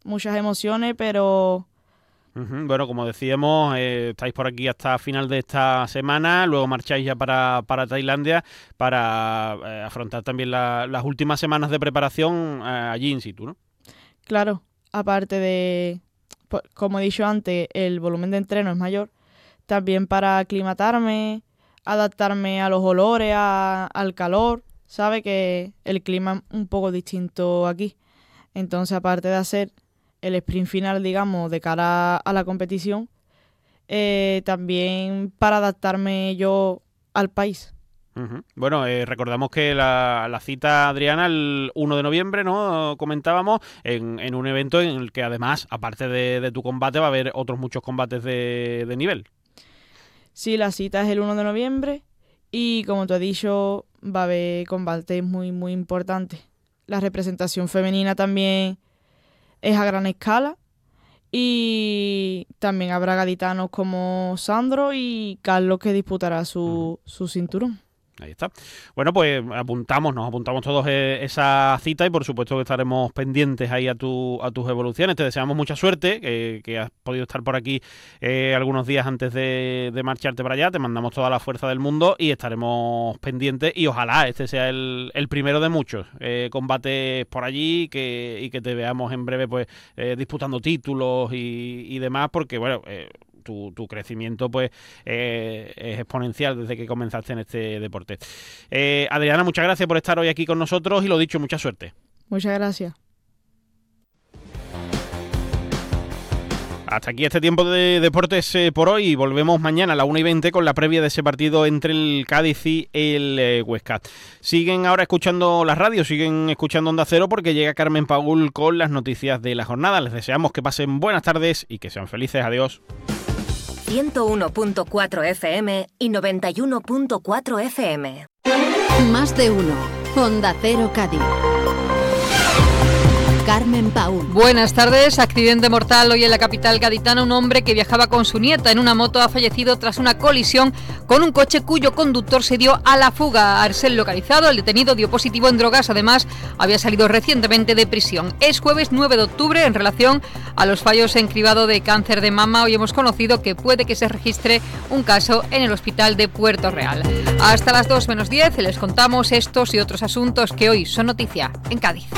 muchas emociones, pero... Bueno, como decíamos, estáis por aquí hasta final de esta semana, luego marcháis ya para Tailandia para afrontar también las últimas semanas de preparación allí in situ, ¿no? Claro, aparte de, como he dicho antes, el volumen de entreno es mayor, también para aclimatarme, adaptarme a los olores, al calor, sabe que el clima es un poco distinto aquí. Entonces, aparte de hacer el sprint final, digamos, de cara a la competición, también para adaptarme yo al país. Bueno, recordamos que la cita, Adriana, el 1 de noviembre, ¿no? Comentábamos, en un evento en el que además, aparte de tu combate, va a haber otros muchos combates de nivel. Sí, la cita es el 1 de noviembre y, como tú has dicho, va a haber combates muy, muy importantes. La representación femenina también es a gran escala y también habrá gaditanos como Sandro y Carlos, que disputará su cinturón. Ahí está. Bueno, pues nos apuntamos todos esa cita y por supuesto que estaremos pendientes ahí a tus evoluciones. Te deseamos mucha suerte, que has podido estar por aquí algunos días antes de marcharte para allá. Te mandamos toda la fuerza del mundo y estaremos pendientes y ojalá este sea el primero de muchos combates por allí y que te veamos en breve pues disputando títulos y demás, porque bueno... Tu crecimiento pues es exponencial desde que comenzaste en este deporte. Adriana, muchas gracias por estar hoy aquí con nosotros y lo dicho, mucha suerte. Muchas gracias. Hasta aquí este tiempo de deportes por hoy. Volvemos mañana a la 1:20 con la previa de ese partido entre el Cádiz y el Huesca. Siguen ahora escuchando la radio, siguen escuchando Onda Cero porque llega Carmen Paul con las noticias de la jornada. Les deseamos que pasen buenas tardes y que sean felices. Adiós. 101.4 FM y 91.4 FM. Más de uno. Onda Cero Cádiz. Carmen Paul. Buenas tardes. Accidente mortal hoy en la capital gaditana. Un hombre que viajaba con su nieta en una moto ha fallecido tras una colisión con un coche cuyo conductor se dio a la fuga. Arsel localizado. El detenido dio positivo en drogas. Además, había salido recientemente de prisión. Es jueves 9 de octubre. En relación a los fallos en cribado de cáncer de mama, hoy hemos conocido que puede que se registre un caso en el hospital de Puerto Real. Hasta las 2 menos 10 les contamos estos y otros asuntos que hoy son noticia en Cádiz.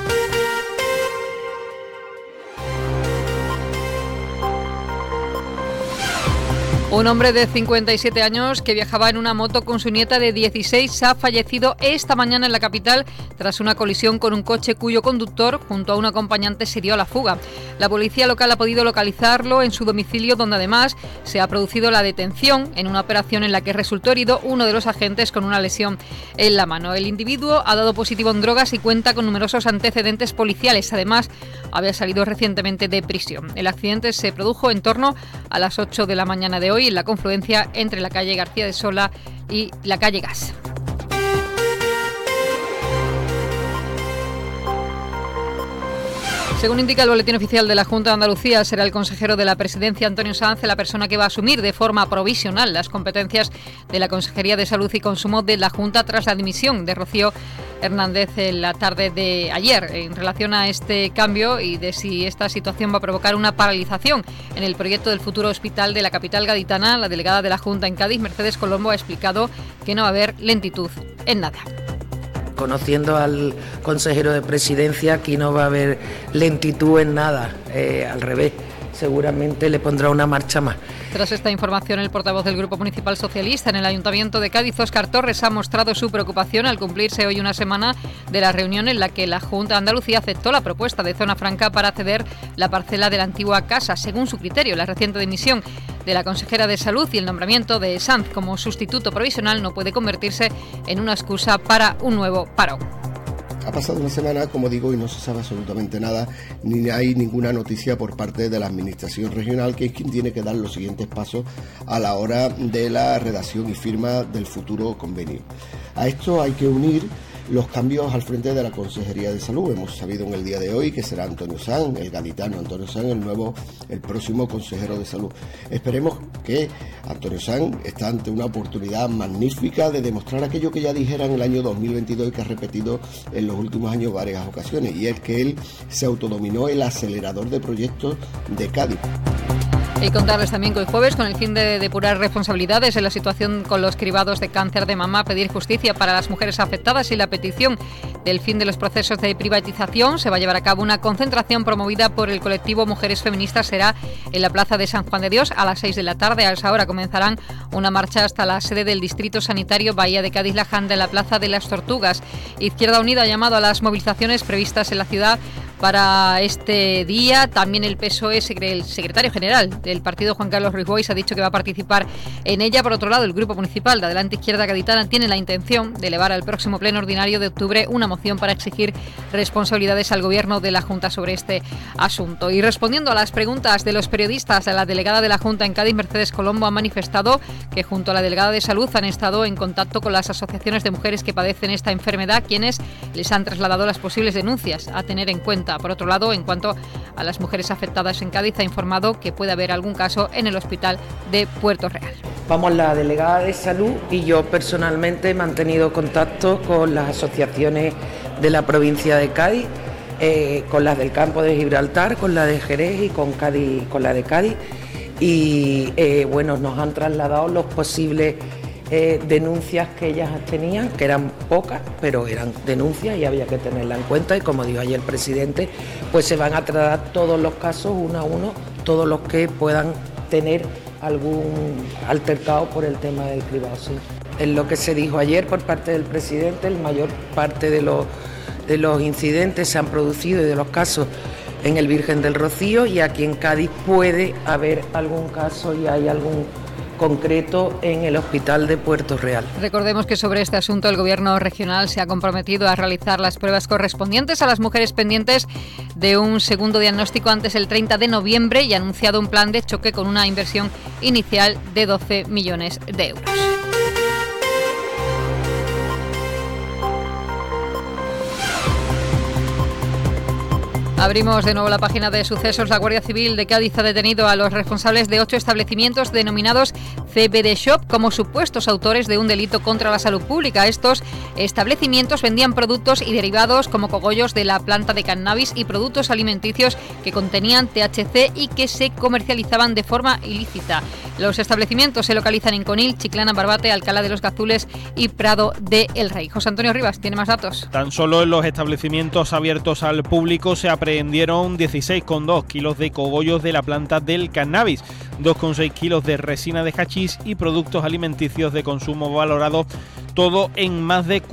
Un hombre de 57 años que viajaba en una moto con su nieta de 16 ha fallecido esta mañana en la capital tras una colisión con un coche cuyo conductor junto a un acompañante se dio a la fuga. La policía local ha podido localizarlo en su domicilio, donde además se ha producido la detención en una operación en la que resultó herido uno de los agentes con una lesión en la mano. El individuo ha dado positivo en drogas y cuenta con numerosos antecedentes policiales. Además, había salido recientemente de prisión. El accidente se produjo en torno a las 8 de la mañana de hoy en la confluencia entre la calle García de Sola y la calle Gas. Según indica el boletín oficial de la Junta de Andalucía, será el consejero de la Presidencia, Antonio Sanz, la persona que va a asumir de forma provisional las competencias de la Consejería de Salud y Consumo de la Junta tras la dimisión de Rocío Hernández en la tarde de ayer. En relación a este cambio y de si esta situación va a provocar una paralización en el proyecto del futuro hospital de la capital gaditana, la delegada de la Junta en Cádiz, Mercedes Colombo, ha explicado que no va a haber lentitud en nada. Conociendo al consejero de Presidencia, aquí no va a haber lentitud en nada, al revés, seguramente le pondrá una marcha más. Tras esta información, el portavoz del Grupo Municipal Socialista en el Ayuntamiento de Cádiz, Óscar Torres, ha mostrado su preocupación al cumplirse hoy una semana de la reunión en la que la Junta de Andalucía aceptó la propuesta de zona franca para ceder la parcela de la antigua casa. Según su criterio, la reciente dimisión de la consejera de Salud y el nombramiento de Sanz como sustituto provisional no puede convertirse en una excusa para un nuevo parón. Ha pasado una semana, como digo, y no se sabe absolutamente nada, ni hay ninguna noticia por parte de la Administración Regional, que es quien tiene que dar los siguientes pasos a la hora de la redacción y firma del futuro convenio. A esto hay que unir los cambios al frente de la Consejería de Salud. Hemos sabido en el día de hoy que será Antonio Sanz, el gaditano Antonio Sanz, el próximo consejero de Salud. Esperemos que Antonio Sanz está ante una oportunidad magnífica de demostrar aquello que ya dijera en el año 2022 y que ha repetido en los últimos años varias ocasiones, y es que él se autodominó el acelerador de proyectos de Cádiz. Y contarles también que hoy jueves, con el fin de depurar responsabilidades en la situación con los cribados de cáncer de mama, pedir justicia para las mujeres afectadas y la petición del fin de los procesos de privatización, se va a llevar a cabo una concentración promovida por el colectivo Mujeres Feministas. Será en la Plaza de San Juan de Dios a las 6 de la tarde. A esa hora comenzarán una marcha hasta la sede del Distrito Sanitario Bahía de Cádiz La Janda en la Plaza de las Tortugas. Izquierda Unida ha llamado a las movilizaciones previstas en la ciudad para este día. También el PSOE, el secretario general del partido, Juan Carlos Ruiz Boix, ha dicho que va a participar en ella. Por otro lado, el Grupo Municipal de Adelante Izquierda Gaditana tiene la intención de elevar al próximo pleno ordinario de octubre una moción para exigir responsabilidades al Gobierno de la Junta sobre este asunto. Y respondiendo a las preguntas de los periodistas, la delegada de la Junta en Cádiz, Mercedes Colombo, ha manifestado que junto a la delegada de Salud han estado en contacto con las asociaciones de mujeres que padecen esta enfermedad, quienes les han trasladado las posibles denuncias a tener en cuenta. Por otro lado, en cuanto a las mujeres afectadas en Cádiz, ha informado que puede haber algún caso en el hospital de Puerto Real. Vamos, la delegada de Salud y yo personalmente he mantenido contacto con las asociaciones de la provincia de Cádiz, con las del campo de Gibraltar, con la de Jerez y con la de Cádiz, y bueno, nos han trasladado los posibles denuncias que ellas tenían, que eran pocas, pero eran denuncias y había que tenerla en cuenta, y como dijo ayer el presidente, pues se van a tratar todos los casos uno a uno, todos los que puedan tener algún altercado por el tema del cribado. Sí. En lo que se dijo ayer por parte del presidente, la mayor parte de los incidentes se han producido y de los casos en el Virgen del Rocío, y aquí en Cádiz puede haber algún caso y hay algún concreto en el hospital de Puerto Real. Recordemos que sobre este asunto el Gobierno regional se ha comprometido a realizar las pruebas correspondientes a las mujeres pendientes de un segundo diagnóstico antes del 30 de noviembre y ha anunciado un plan de choque con una inversión inicial de 12 millones de euros. Abrimos de nuevo la página de sucesos. La Guardia Civil de Cádiz ha detenido a los responsables de 8 establecimientos denominados CBD Shop como supuestos autores de un delito contra la salud pública. Estos establecimientos vendían productos y derivados como cogollos de la planta de cannabis y productos alimenticios que contenían THC y que se comercializaban de forma ilícita. Los establecimientos se localizan en Conil, Chiclana, Barbate, Alcalá de los Gazules y Prado de El Rey. José Antonio Rivas tiene más datos. Tan solo en los establecimientos abiertos al público se aprehendieron 16,2 kilos de cogollos de la planta del cannabis, 2,6 kilos de resina de hachís y productos alimenticios de consumo valorados todo en más de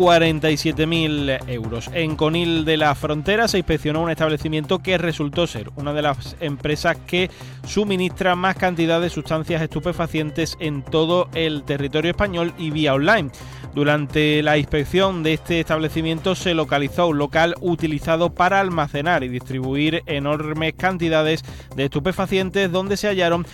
47.000 euros. En Conil de la Frontera se inspeccionó un establecimiento que resultó ser una de las empresas que suministra más cantidad de sustancias estupefacientes en todo el territorio español y vía online. Durante la inspección de este establecimiento se localizó un local utilizado para almacenar y distribuir enormes cantidades de estupefacientes, donde se hallaron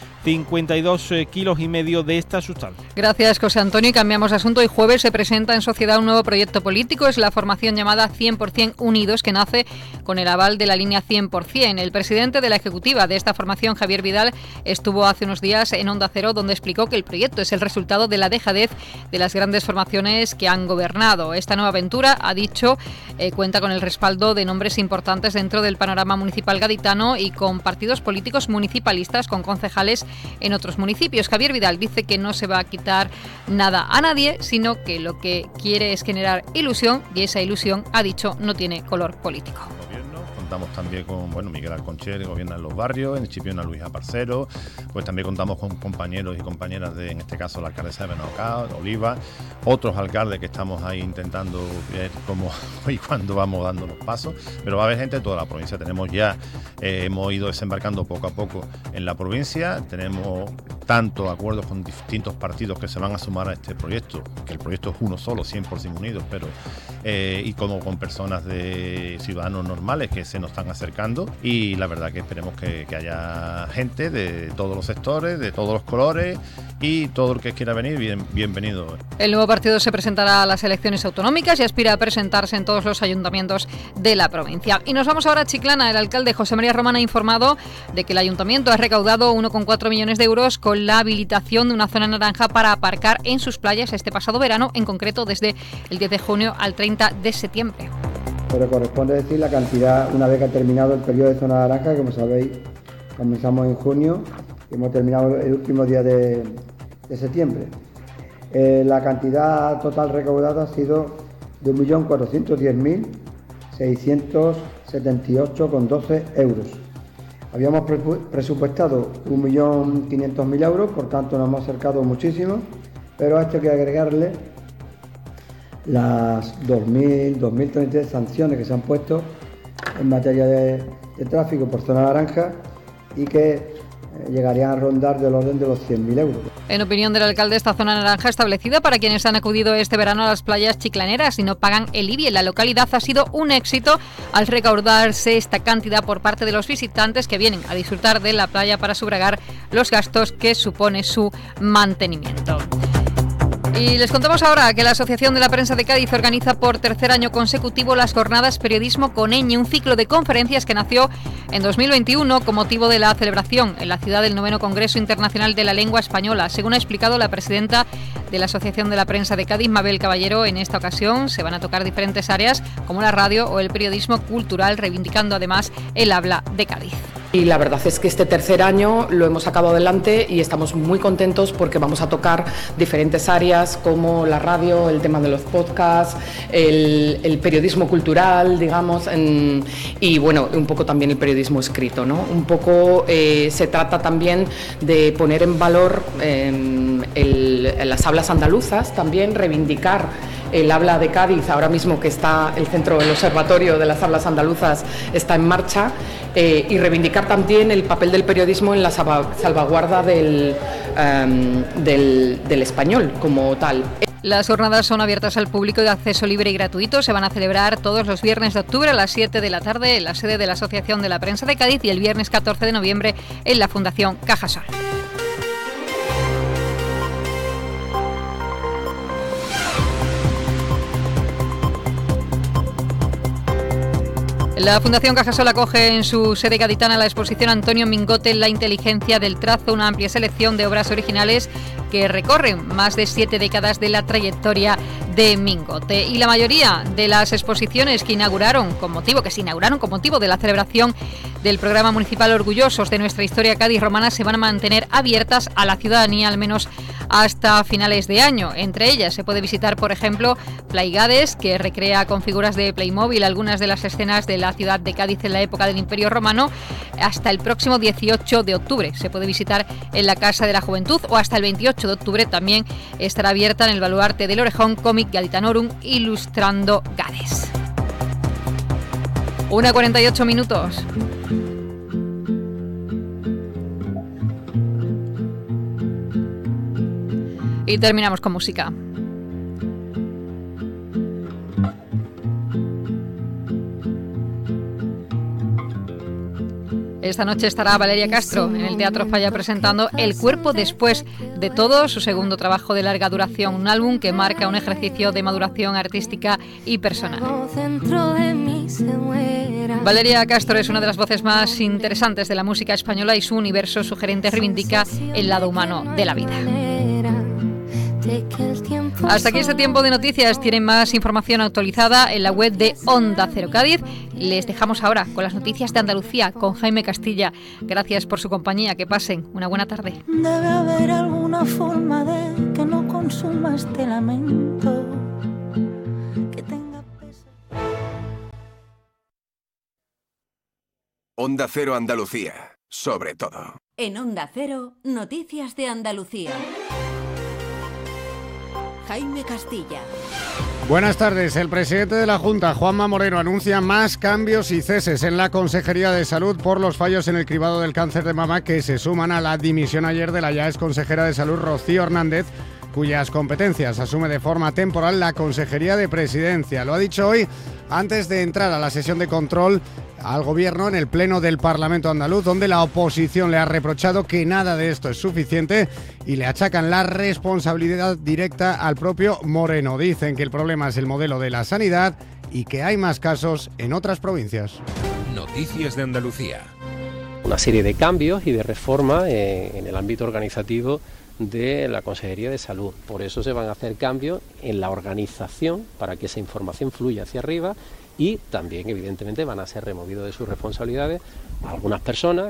52 kilos y medio de esta sustancia. Gracias, José Antonio. Y cambiamos de asunto. Hoy jueves se presenta en sociedad un nuevo proyecto político. Es la formación llamada 100% Unidos, que nace con el aval de la línea 100%. El presidente de la ejecutiva de esta formación, Javier Vidal, estuvo hace unos días en Onda Cero, donde explicó que el proyecto es el resultado de la dejadez de las grandes formaciones que han gobernado. Esta nueva aventura, ha dicho, cuenta con el respaldo de nombres importantes dentro del panorama municipal gaditano y con partidos políticos municipalistas, con concejales en otros municipios. Javier Vidal dice que no se va a quitar nada a nadie, sino que lo que quiere es generar ilusión, y esa ilusión, ha dicho, no tiene color político. Contamos también con Miguel Alconcher, que gobierna en los barrios, en el Chipiona Luisa Parcero, pues también contamos con compañeros y compañeras de, en este caso, la alcaldesa de Benaucá, Oliva, otros alcaldes que estamos ahí intentando ver cómo y cuándo vamos dando los pasos, pero va a haber gente de toda la provincia. Tenemos ya, hemos ido desembarcando poco a poco en la provincia, tenemos tanto acuerdos con distintos partidos que se van a sumar a este proyecto, que el proyecto es uno solo, 100% unidos, pero y como con personas de ciudadanos normales que se nos están acercando, y la verdad que esperemos que haya gente de todos los sectores, de todos los colores, y todo el que quiera venir, bienvenido. El nuevo partido se presentará a las elecciones autonómicas y aspira a presentarse en todos los ayuntamientos de la provincia. Y nos vamos ahora a Chiclana. El alcalde José María Román ha informado de que el ayuntamiento ha recaudado 1,4 millones de euros con la habilitación de una zona naranja para aparcar en sus playas este pasado verano, en concreto desde el 10 de junio al 30 de septiembre. Pero corresponde decir la cantidad una vez que ha terminado el periodo de zona naranja, que como sabéis comenzamos en junio y hemos terminado el último día de septiembre. La cantidad total recaudada ha sido de 1.410.678,12 euros. Habíamos presupuestado 1.500.000 euros, por tanto nos hemos acercado muchísimo, pero a esto hay que agregarle las 2.033 sanciones que se han puesto en materia de tráfico por zona naranja y que llegarían a rondar del orden de los 100.000 euros. En opinión del alcalde, esta zona naranja establecida para quienes han acudido este verano a las playas chiclaneras y no pagan el IBI en la localidad ha sido un éxito al recaudarse esta cantidad por parte de los visitantes que vienen a disfrutar de la playa para sufragar los gastos que supone su mantenimiento. Y les contamos ahora que la Asociación de la Prensa de Cádiz organiza por tercer año consecutivo las jornadas Periodismo con ñ, un ciclo de conferencias que nació en 2021 con motivo de la celebración en la ciudad del 9º Congreso Internacional de la Lengua Española. Según ha explicado la presidenta de la Asociación de la Prensa de Cádiz, Mabel Caballero, en esta ocasión se van a tocar diferentes áreas como la radio o el periodismo cultural, reivindicando además el habla de Cádiz. Y la verdad es que este tercer año lo hemos sacado adelante y estamos muy contentos porque vamos a tocar diferentes áreas como la radio, el tema de los podcasts, el periodismo cultural, digamos, y bueno, un poco también el periodismo escrito, ¿no? Un poco se trata también de poner en valor las hablas andaluzas, también reivindicar el habla de Cádiz, ahora mismo que está el observatorio de las hablas andaluzas está en marcha, y reivindicar también el papel del periodismo en la salvaguarda del español como tal. Las jornadas son abiertas al público de acceso libre y gratuito. Se van a celebrar todos los viernes de octubre a las 7 de la tarde en la sede de la Asociación de la Prensa de Cádiz y el viernes 14 de noviembre en la Fundación Cajasol. La Fundación Cajasol acoge en su sede gaditana la exposición Antonio Mingote, La inteligencia del trazo, una amplia selección de obras originales que recorren más de 7 décadas de la trayectoria de Mingote. Y la mayoría de las exposiciones que se inauguraron con motivo de la celebración del programa municipal Orgullosos de nuestra historia Cádiz romana se van a mantener abiertas a la ciudadanía al menos hasta finales de año. Entre ellas se puede visitar, por ejemplo, Plaigades, que recrea con figuras de Playmobil algunas de las escenas de la ciudad de Cádiz en la época del Imperio Romano, hasta el próximo 18 de octubre. Se puede visitar en la Casa de la Juventud o hasta el 28 de octubre también estará abierta en el Baluarte del Orejón Comic Gaditanorum ilustrando Gades. 1:48 minutos. Y terminamos con música. Esta noche estará Valeria Castro en el Teatro Falla presentando El cuerpo después de todo, su segundo trabajo de larga duración, un álbum que marca un ejercicio de maduración artística y personal. Valeria Castro es una de las voces más interesantes de la música española y su universo sugerente reivindica el lado humano de la vida. Hasta aquí este tiempo de noticias. Tienen más información actualizada en la web de Onda Cero Cádiz. Les dejamos ahora con las noticias de Andalucía con Jaime Castilla. Gracias por su compañía. Que pasen una buena tarde. Debe haber alguna forma de que no consuma este lamento. Que tenga peso. Onda Cero Andalucía. Sobre todo. En Onda Cero, noticias de Andalucía. Jaime Castilla. Buenas tardes. El presidente de la Junta, Juanma Moreno, anuncia más cambios y ceses en la Consejería de Salud por los fallos en el cribado del cáncer de mama que se suman a la dimisión ayer de la ya exconsejera de Salud, Rocío Hernández, cuyas competencias asume de forma temporal la Consejería de Presidencia. Lo ha dicho hoy antes de entrar a la sesión de control al Gobierno en el Pleno del Parlamento andaluz, donde la oposición le ha reprochado que nada de esto es suficiente y le achacan la responsabilidad directa al propio Moreno. Dicen que el problema es el modelo de la sanidad y que hay más casos en otras provincias. Noticias de Andalucía. Una serie de cambios y de reforma en el ámbito organizativo de la Consejería de Salud. Por eso se van a hacer cambios en la organización para que esa información fluya hacia arriba y también, evidentemente, van a ser removidos de sus responsabilidades algunas personas